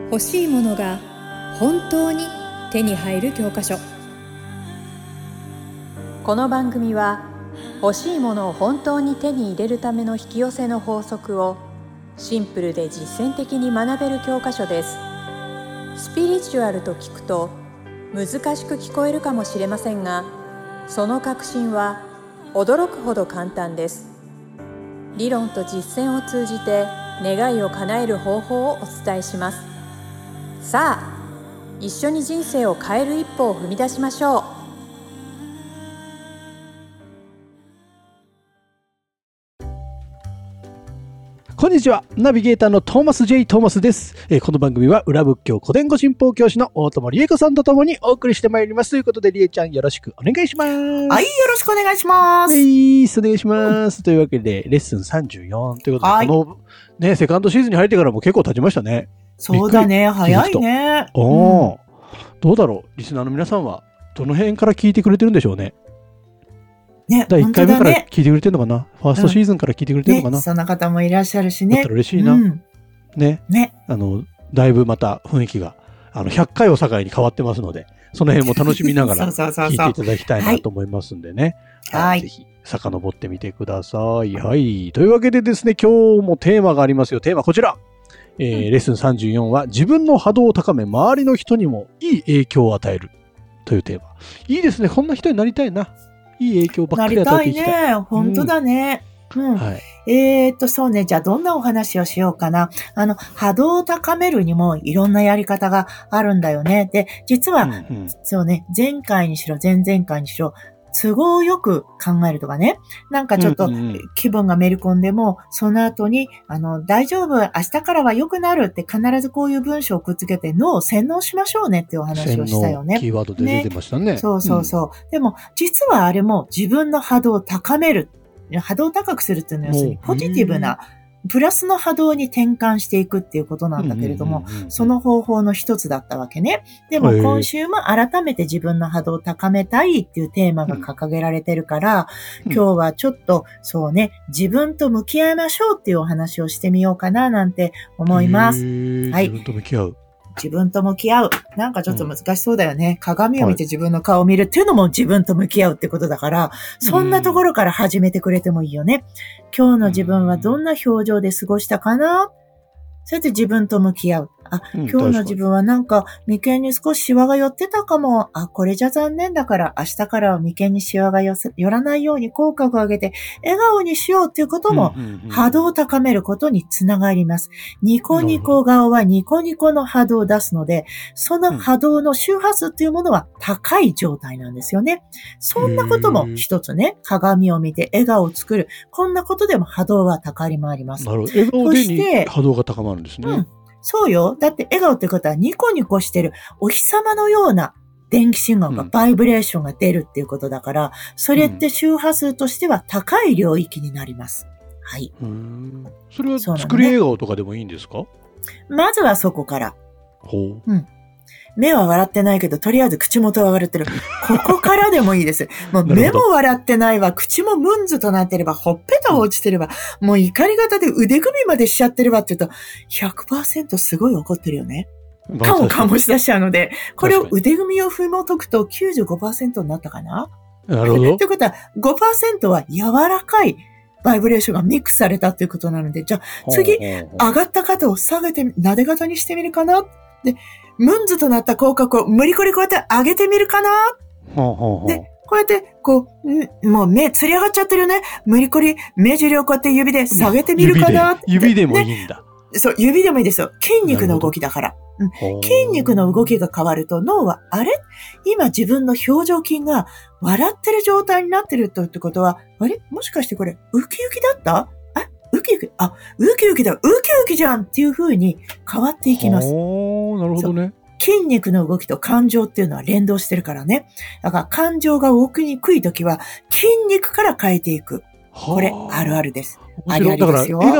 欲しいものが本当に手に入る教科書。この番組は欲しいものを本当に手に入れるための引き寄せの法則をシンプルで実践的に学べる教科書です。スピリチュアルと聞くと難しく聞こえるかもしれませんが、その核心は驚くほど簡単です。理論と実践を通じて願いを叶える方法をお伝えします。さあ、一緒に人生を変える一歩を踏み出しましょう。 こんにちは。ナビゲーターのトーマス J. トーマスです。この番組は裏仏教古典語信法教師の大友理恵子さんとともにお送りしてまいります。ということで、理恵ちゃんよろしくお願いします。 はい、よろしくお願いします。 お願いします。というわけで、レッスン34ということで、このね、セカンドシーズンに入ってからも結構経ちましたね。 そうだね、早いね。 どうだろう、リスナーの皆さんはどの辺から聞いてくれてるんでしょうね。 ね、 第1回目から聞いてくれてるのかな、ファーストシーズンから聞いてくれてるのかな、 そんな方もいらっしゃるしね。 だったら嬉しいな。ね。だいぶまた雰囲気が、100回を境に変わってますので、その辺も楽しみながら聞いていただきたいなと思いますんでね。ぜひ、遡ってみてください。はい。というわけでですね、今日もテーマがありますよ。テーマこちら。レッスン34は、自分の波動を高め、周りの人にもいい影響を与えるというテーマ。いいですね。こんな人になりたいな。いい影響ばっかり与えていきたい。 なりたいね。本当だね。そうね。じゃあどんなお話をしようかな。波動を高めるにもいろんなやり方があるんだよね。で、実は、そうね、前回にしろ、前々回にしろ、都合よく考えるとかね。なんかちょっと気分がめり込んでも、その後に、大丈夫、明日からは良くなるって必ずこういう文章をくっつけて脳を洗脳しましょうねっていうお話をしたよね。 キーワードで出てましたね。 そうそうそう。でも、実はあれも自分の波動を高める。波動を高くするっていうのは、要するにポジティブな、プラスの波動に転換していくっていうことなんだけれども、その方法の一つだったわけね。でも今週も改めて自分の波動を高めたいっていうテーマが掲げられてるから、今日はちょっとそうね、自分と向き合いましょうっていうお話をしてみようかななんて思います。 はい。自分と向き合う。 自分と向き合う。なんかちょっと難しそうだよね。鏡を見て自分の顔を見るっていうのも自分と向き合うってことだから、そんなところから始めてくれてもいいよね。今日の自分はどんな表情で過ごしたかな？そうやって自分と向き合う。今日の自分はなんか眉間に少しシワが寄ってたかも。これじゃ残念だから明日からは眉間にシワが寄らないように口角を上げて笑顔にしようっていうことも波動を高めることにつながります。ニコニコ顔はニコニコの波動を出すので、その波動の周波数っていうものは高い状態なんですよね。そんなことも一つね、鏡を見て笑顔を作る。こんなことでも波動は高まります。 なるほど。笑顔で波動が高まるんですね。 そうよ。だって笑顔ってことはニコニコしてるお日様のような電気信号がバイブレーションが出るっていうことだから、それって周波数としては高い領域になります。はい。 それは作り笑顔とかでもいいんですか？ まずはそこから。目は笑ってないけど、とりあえず口元は笑ってる。ここからでもいいです。もう目も笑ってないわ、口もムンズとなってれば、ほっぺた落ちてれば、もう怒り型で腕組みまでしちゃってればって言うと、100% すごい怒ってるよね。かもし出しちゃうので、これを腕組みを紐解くと 95% になったかな？ なるほど。 ということは、5% は柔らかいバイブレーションがミックスされたということなので、じゃあ次、上がった肩を下げて、撫で肩にしてみるかな？で、ムンズとなった口角を無理くりこうやって上げてみるかな？で、こうやって、もう目つり上がっちゃってるよね。無理くり目尻をこうやって指で下げてみるかな？ 指でもいいんだ。 そう、指でもいいですよ。筋肉の動きだから。筋肉の動きが変わると脳は、あれ？今自分の表情筋が笑ってる状態になってるってことは、あれ？もしかしてこれ、ウキウキだった？ウキウキだ、ウキウキじゃんっていう風に変わっていきます。 なるほどね。 筋肉の動きと感情っていうのは連動してるからね。だから感情が動きにくいときは筋肉から変えていく。これ、あるあるです。ありありですよ。 だから、笑顔っ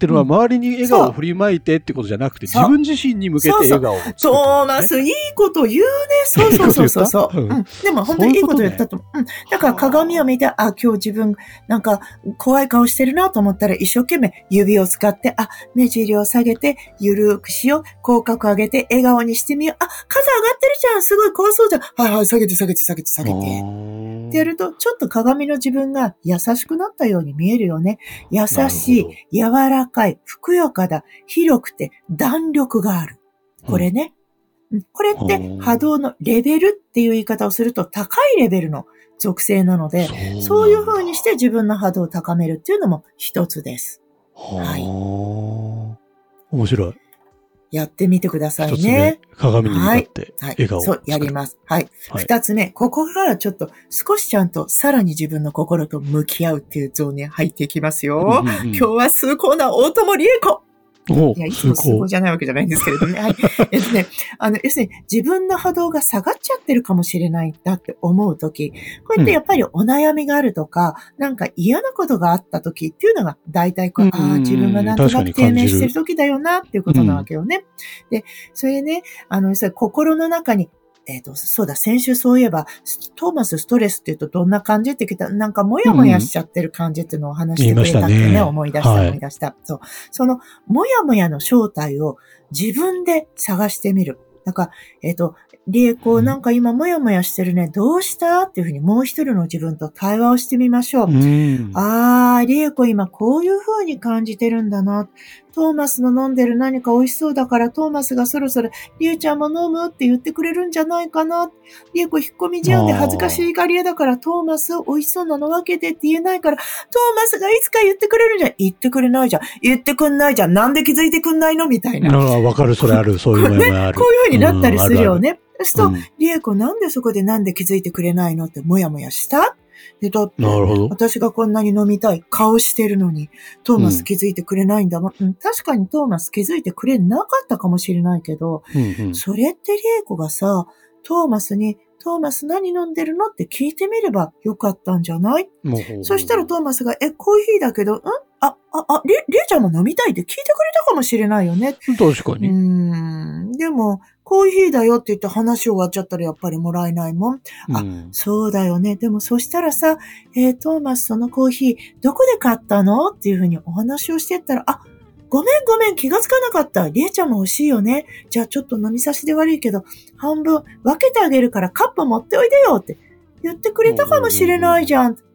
ってるのは周りに笑顔を振りまいてってことじゃなくて、自分自身に向けて笑顔を作る、ね。 トーマス、いいこと言うね。そう。でも本当にいいこと言ったと思う。だから鏡を見て、今日自分なんか怖い顔してるなと思ったら一生懸命指を使って、目尻を下げて、ゆるくしよう。口角上げて、笑顔にしてみよう。肩上がってるじゃん。すごい怖そうじゃん。はい、下げて。ってやると、ちょっと鏡の自分が優しくなったように見えるよね。優しい、柔らかい、ふくよかだ、広くて弾力がある。これね。これって波動のレベルっていう言い方をすると高いレベルの属性なので、そういう風にして自分の波動を高めるっていうのも一つです。はい。 面白い。 やってみてくださいね。 一つ目、鏡に向かって笑顔を、 そう、やります。はい。二つ目、ここからちょっと少しちゃんとさらに自分の心と向き合うっていうゾーンに入っていきますよ。今日は崇高な大友理恵子。いや、いつも崇高じゃないわけじゃないんですけれどもね。はい。要するに自分の波動が下がっちゃってるかもしれないんだって思うとき、こうやってやっぱりお悩みがあるとか、なんか嫌なことがあったときっていうのが大体自分がなんとなく低迷してるときだよなっていうことなわけよね。で、それね、心の中にそうだ、先週そういえば、トーマスストレスって言うとどんな感じって聞いたら、なんかもやもやしちゃってる感じっていうのを話してくれたってね、思い出した。そう。その、もやもやの正体を自分で探してみる。なんか、リエコ、なんか今もやもやしてるね。どうしたっていうふうにもう一人の自分と対話をしてみましょう。リエコ今こういうふうに感じてるんだな。トーマスの飲んでる何か美味しそうだからトーマスがそろそろリエちゃんも飲むって言ってくれるんじゃないかな。リエコ引っ込み思案で恥ずかしいがり屋だからトーマス美味しそうなの分けてって言えないからトーマスがいつか言ってくれるんじゃん。言ってくれないじゃん。言ってくんないじゃん。なんで気づいてくんないのみたいな。 わかる、それある。そういうのもある。 こういう風になったりするよね。そうすると、リエコなんでそこでなんで気づいてくれないのってもやもやしただって、私がこんなに飲みたい顔してるのに、トーマス気づいてくれないんだもん。確かにトーマス気づいてくれなかったかもしれないけど、それってリエコがさ、トーマス何飲んでるのって聞いてみればよかったんじゃない？そしたらトーマスが、コーヒーだけど、リエちゃんも飲みたいって聞いてくれたかもしれないよね。 確かに。 でも、コーヒーだよって言って話終わっちゃったらやっぱりもらえないもん。そうだよね。でもそしたらさ、トーマスそのコーヒーどこで買ったのっていうふうにお話をしてったら、ごめん気がつかなかった。リエちゃんも欲しいよね。じゃあちょっと飲み差しで悪いけど、半分分けてあげるからカップ持っておいでよって言ってくれたかもしれないじゃん。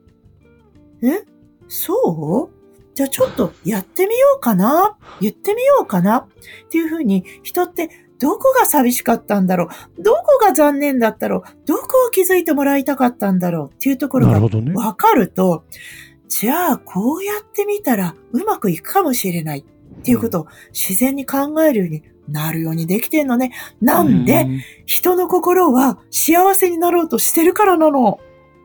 そう？じゃあちょっとやってみようかな。言ってみようかな。っていうふうに人ってどこが寂しかったんだろう。どこが残念だったろう。どこを気づいてもらいたかったんだろうっていうところが分かると、じゃあこうやってみたらうまくいくかもしれないっていうことを自然に考えるようになるようにできてんのね。なんで、人の心は幸せになろうとしてるからなの。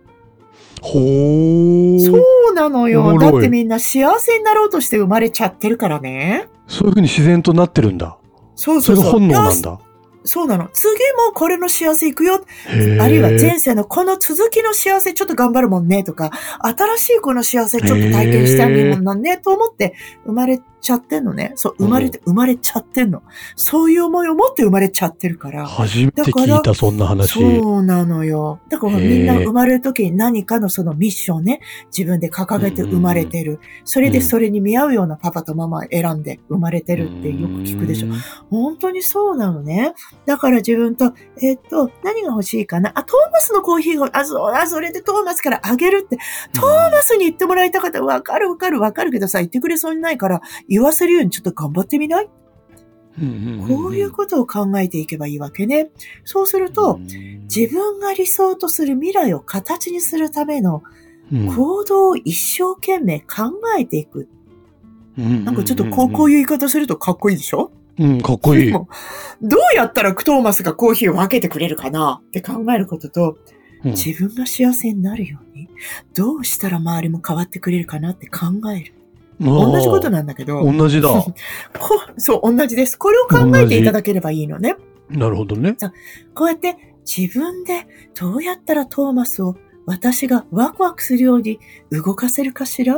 そうなのよ。だってみんな幸せになろうとして生まれちゃってるからね。 そういうふうに自然となってるんだ。 そう。 それが本能なんだ。 そうなの。次もこれの幸せいくよ。あるいは前世のこの続きの幸せちょっと頑張るもんねとか、新しいこの幸せちょっと体験してあげるもんねと思って生まれちゃってんのね。そう、生まれちゃってんの。そういう思いを持って生まれちゃってるから。 初めて聞いた、そんな話。 そうなのよ。だからみんな生まれるときに何かのそのミッションね、自分で掲げて生まれてる。それでそれに見合うようなパパとママを選んで生まれてるってよく聞くでしょ。本当にそうなのね。だから自分と、何が欲しいかな。トーマスのコーヒーが、それでトーマスからあげるって。トーマスに言ってもらいたかったらわかるけどさ、言ってくれそうにないから、言わせるようにちょっと頑張ってみない？こういうことを考えていけばいいわけね。そうすると、自分が理想とする未来を形にするための行動を一生懸命考えていく。なんかちょっとこういう言い方するとかっこいいでしょ？ かっこいい。 どうやったらトーマスがコーヒーを分けてくれるかなって考えることと、自分が幸せになるように、どうしたら周りも変わってくれるかなって考える。同じことなんだけど。 同じだ。 そう、同じです。これを考えていただければいいのね。 なるほどね。 こうやって自分でどうやったらトーマスを私がワクワクするように動かせるかしら？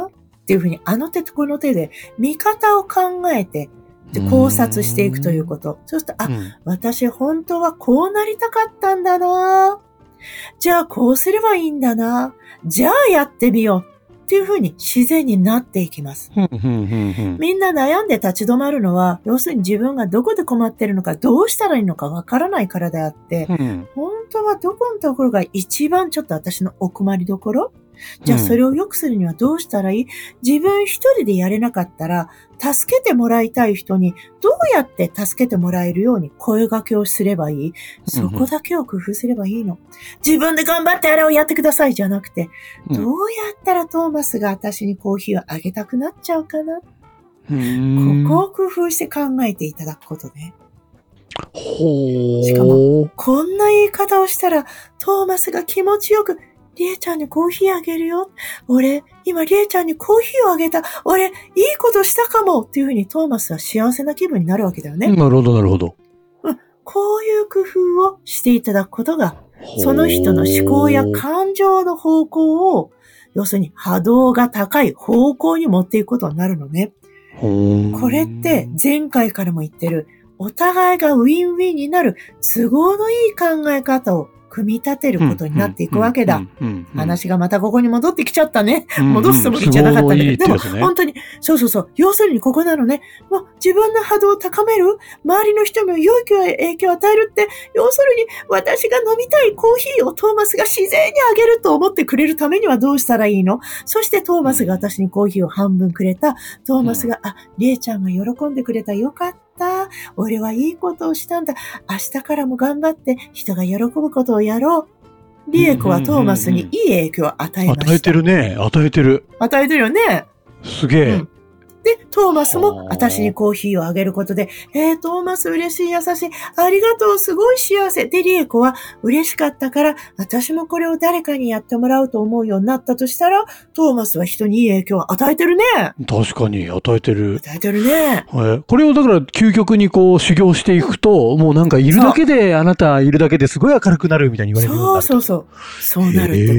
っていうふうにあの手とこの手で見方を考えてで考察していくということ。そうすると、私本当はこうなりたかったんだな。じゃあこうすればいいんだな。じゃあやってみよう。っていうふうに自然になっていきます。みんな悩んで立ち止まるのは、要するに自分がどこで困ってるのか、どうしたらいいのかわからないからであって、本当はどこのところが一番ちょっと私のお困りどころ？じゃあそれを良くするにはどうしたらいい？自分一人でやれなかったら、助けてもらいたい人にどうやって助けてもらえるように声掛けをすればいい？そこだけを工夫すればいいの。自分で頑張ってあれをやってくださいじゃなくて、どうやったらトーマスが私にコーヒーをあげたくなっちゃうかな？ここを工夫して考えていただくことね。しかも、こんな言い方をしたら、トーマスが気持ちよく、りえちゃんにコーヒーあげるよ。今りえちゃんにコーヒーをあげた。いいことしたかも。っていうふうにトーマスは幸せな気分になるわけだよね。 なるほど、なるほど。 こういう工夫をしていただくことが、その人の思考や感情の方向を、要するに波動が高い方向に持っていくことになるのね。これって前回からも言ってる、お互いがウィンウィンになる都合のいい考え方を組み立てることになっていくわけだ。話がまたここに戻ってきちゃったね。戻すつもりじゃなかったんだけど、でも本当に、そう。要するにここなのね。もう自分の波動を高める、周りの人にも良い影響を与えるって、要するに私が飲みたいコーヒーをトーマスが自然にあげると思ってくれるためにはどうしたらいいの？そしてトーマスが私にコーヒーを半分くれた。トーマスが、りえちゃんが喜んでくれた。よかった。俺はいいことをしたんだ。明日からも頑張って人が喜ぶことをやろう。リエコはトーマスにいい影響を与えました。 与えてるね。与えてるよね。 すげえ。 で、トーマスも私にコーヒーをあげることで、トーマス嬉しい優しい、ありがとう、すごい幸せ。で、リエコは嬉しかったから、私もこれを誰かにやってもらうと思うようになったとしたら、トーマスは人にいい影響を与えてるね。 確かに、与えてる。 与えてるね。 これをだから究極にこう修行していくと、もうなんかいるだけで、あなたいるだけですごい明るくなるみたいに言われるようになる。 そうなるってこと。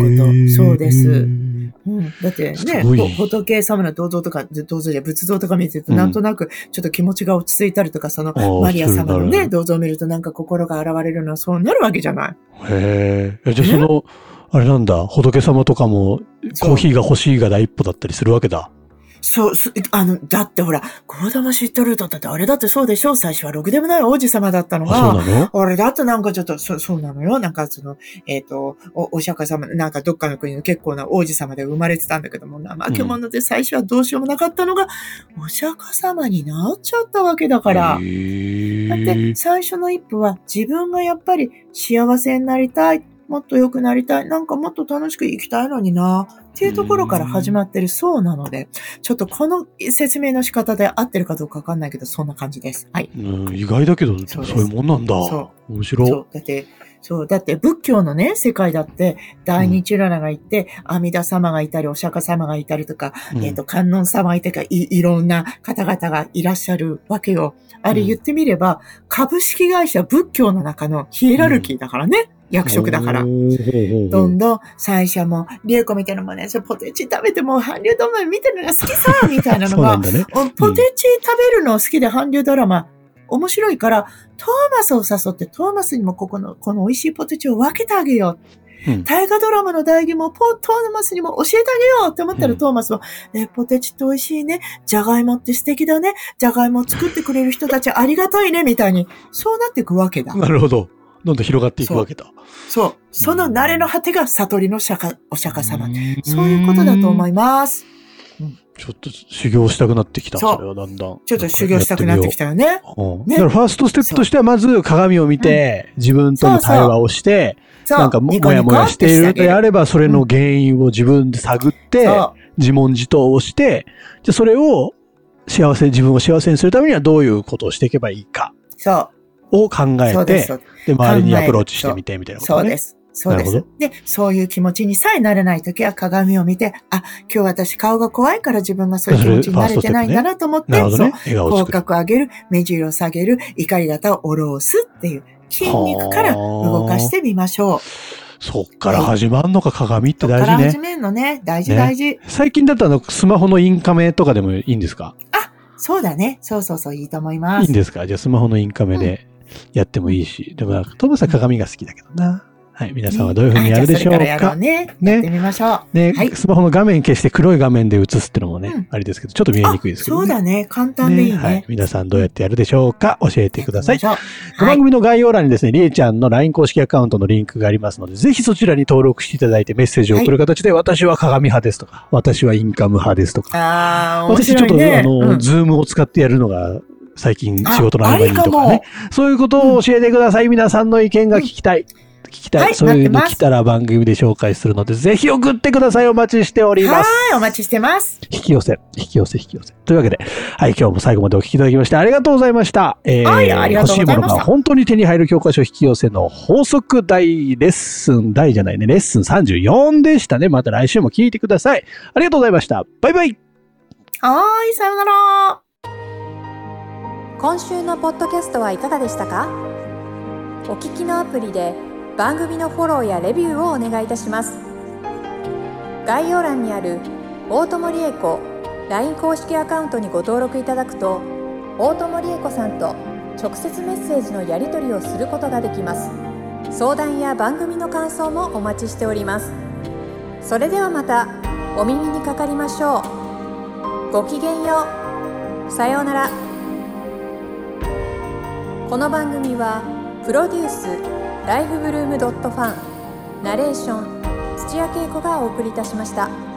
そうです。だってね、仏様の銅像とか、仏像とか見てるとなんとなくちょっと気持ちが落ち着いたりとか、そのマリア様のね、銅像を見るとなんか心が現れるのはそうなるわけじゃない。 じゃあその、あれなんだ、仏様とかもコーヒーが欲しいが第一歩だったりするわけだ。 だってほら、ゴーダマシットルートだってあれだってそうでしょ？最初はろくでもない王子様だったのが、 そうなの？ あれだってなんかちょっと、そうなのよ。なんかその、お釈迦様、なんかどっかの国の結構な王子様で生まれてたんだけども、怠け者で最初はどうしようもなかったのが、お釈迦様になっちゃったわけだから。だって最初の一歩は自分がやっぱり幸せになりたい。もっと良くなりたい。なんかもっと楽しく生きたいのにな。っていうところから始まってるそうなので、ちょっとこの説明の仕方で合ってるかどうかわかんないけど、そんな感じです。はい。 意外だけど、そういうもんなんだ。面白い。 だって仏教のね、世界だって、大日如来がいて、阿弥陀様がいたり、お釈迦様がいたりとか、観音様がいたりとか、いろんな方々がいらっしゃるわけよ。あれ言ってみれば、株式会社仏教の中のヒエラルキーだからね。役職だから。どんどん最初も、リエコみたいなのもね、ポテチ食べても韓流ドラマ見てるのが好きさみたいなのが、ポテチ食べるの好きで韓流ドラマ面白いから、トーマスを誘ってトーマスにもこの美味しいポテチを分けてあげよう。大河ドラマの代義もトーマスにも教えてあげようって思ったらトーマスは、ポテチって美味しいね。じゃがいもって素敵だね。じゃがいもを作ってくれる人たちありがたいね。みたいに、そうなっていくわけだ。 なるほど。どんどん広がっていくわけだ。 そう。その慣れの果てが悟りのお釈迦様。そういうことだと思います。 ちょっと修行したくなってきた。それはだんだん。 ちょっと修行したくなってきたよね。だからファーストステップとしてはまず鏡を見て、自分との対話をして、なんかもやもやしているのであれば、それの原因を自分で探って、自問自答をして、じゃあそれを自分を幸せにするためにはどういうことをしていけばいいか。を考えて、で、周りにアプローチしてみて、みたいなことね。 そうです。で、そういう気持ちにさえなれないときは鏡を見て、今日私顔が怖いから自分がそういう気持ちになれてないんだなと思って、口角を上げる、目尻を下げる、怒り型を下ろすっていう筋肉から動かしてみましょう。 そっから始まるのか、鏡って大事ね。そっから始めるのね。大事大事。 最近だとスマホのインカメとかでもいいんですか？ そうだね。そう、いいと思います。 いいんですか？じゃあスマホのインカメでやってもいいし。でも、トムさん鏡が好きだけどな。はい。皆さんはどういうふうにやるでしょうか。 やってみましょう。 ね、スマホの画面消して黒い画面で映すってのもね、あれですけど、ちょっと見えにくいですけどね。 そうだね。簡単でいいね。はい。 皆さんどうやってやるでしょうか、教えてください。この番組の概要欄にですね、りえちゃんの LINE 公式アカウントのリンクがありますので、ぜひそちらに登録していただいてメッセージを送る形で、私は鏡派ですとか、私はインカム派ですとか。私ちょっとズームを使ってやるのが、最近仕事の合間にとかね。そういうことを教えてください。皆さんの意見が聞きたい。そういうの来たら番組で紹介するので、ぜひ送ってください。お待ちしております。 お待ちしてます。 引き寄せ。というわけで、はい、今日も最後までお聞きいただきましてありがとうございました。 ありがとうございました。 欲しいものが本当に手に入る教科書引き寄せの法則レッスン34でしたね。また来週も聞いてください。ありがとうございました。バイバイ。 さよなら。 今週のポッドキャストはいかがでしたか？お聞きのアプリで番組のフォローやレビューをお願いいたします。概要欄にある大友理恵子 LINE 公式アカウントにご登録いただくと、大友理恵子さんと直接メッセージのやり取りをすることができます。相談や番組の感想もお待ちしております。それではまたお耳にかかりましょう。ごきげんよう。さようなら。この番組はプロデュースライフブルームドットファン、ナレーション土屋恵子がお送りいたしました。